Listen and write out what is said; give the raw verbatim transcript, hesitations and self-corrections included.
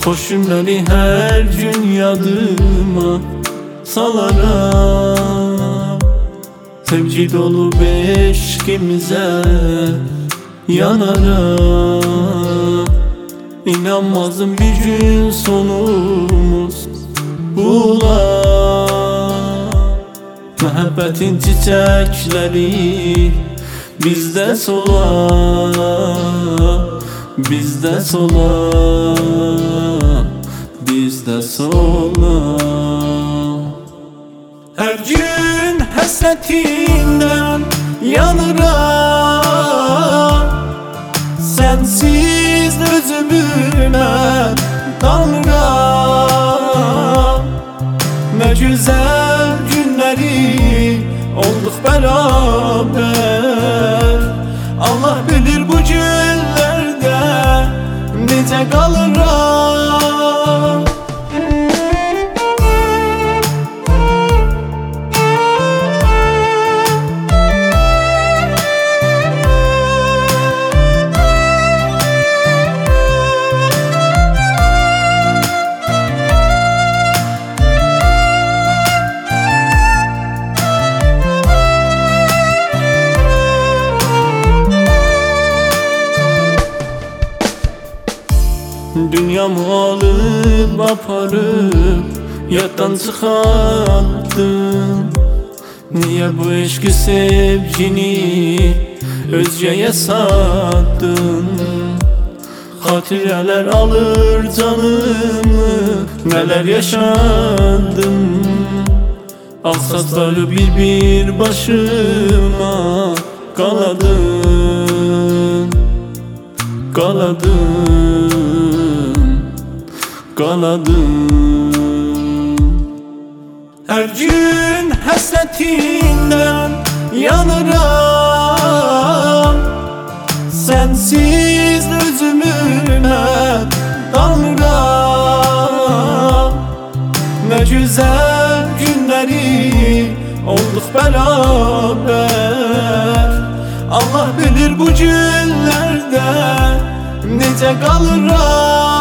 Xoş günləri hər gün yadıma salaram. Sevgi dolu eşkimizə yanaram. İnanmazdım bir gün sonumuz bular. Məhəbbətin çiçəkləri bizdə solar, bizdə solar, bizdə solar. Hər gün həsrətindən yanıram. Sənsiz özümü mən tanıram. Nə gözəl günləri olduq bərabər. Allah bilir bu günlərdə necə qalıram. Dünyamı alıb aparıb yaddan çıxartdın. Niyə bu eşqi sevgini özgəyə satdın? Xatirələr alır canımı, nələr yaşadım. Ağ saçları bir-bir başıma qaladın, qaladın, qaladın. Hər gün həsrətindən yanıram. Sənsiz özümü mən tanıram. Nə gözəl günləri olduq bərabər. Allah bilir bu günlərdə necə qalıram.